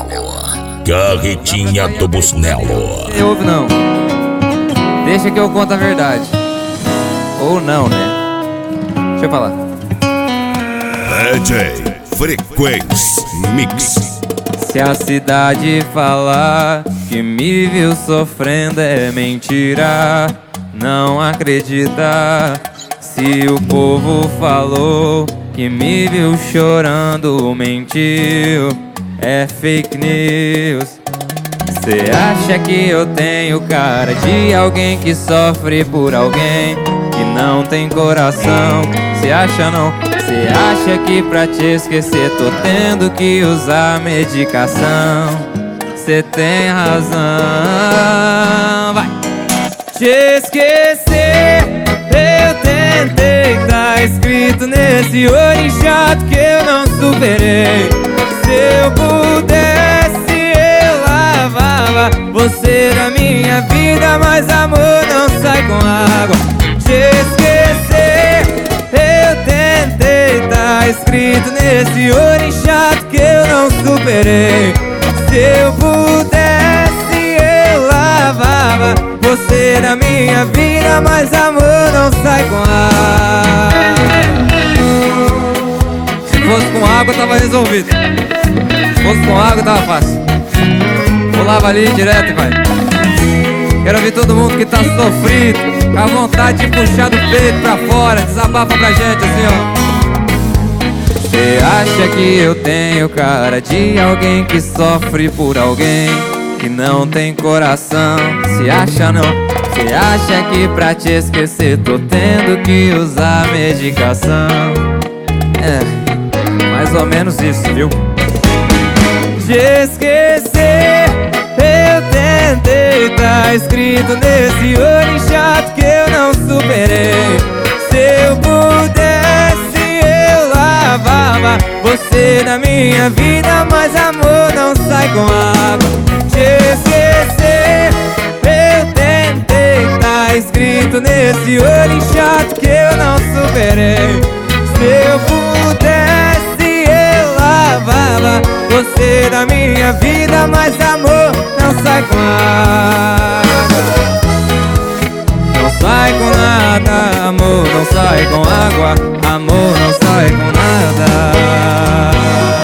Carretinha do Busnello. Não ouve não. Deixa que eu conto a verdade. Ou não, né? Deixa eu falar. DJ Frequência Mix. Se a cidade falar que me viu sofrendo é mentira, não acredita. Se o povo falou que me viu chorando, mentiu, é fake news. Cê acha que eu tenho cara de alguém que sofre por alguém que não tem coração? Cê acha não? Cê acha que pra te esquecer tô tendo que usar medicação? Cê tem razão. Vai! Te esquecer eu tentei, tá escrito nesse olho chato que eu não superei. Se eu pudesse eu lavava você da minha vida, mas amor não sai com água. Te esquecer eu tentei, tá escrito nesse olho chato que eu não superei. Se eu pudesse eu lavava você da minha vida, mas amor não sai com água. Se fosse com água tava resolvido. Se fosse com água tava fácil. Pulava ali direto e vai. Quero ver todo mundo que tá sofrido, com a vontade de puxar do peito pra fora. Desabafa pra gente assim, ó. Cê acha que eu tenho cara de alguém que sofre por alguém que não tem coração? Se acha não? Cê acha que pra te esquecer tô tendo que usar medicação? É, mais ou menos isso, viu? Te esquecer eu tentei, tá escrito nesse olho chato que eu não superei. Se eu pudesse eu lavava você da minha vida, mas amor não sai com água. Te esquecer eu tentei, tá escrito nesse olho chato que eu não superei. Se eu pudesse eu lavava você da minha vida, mas amor não sai com água. Não sai com nada, amor não sai com água. Amor não sai com nada.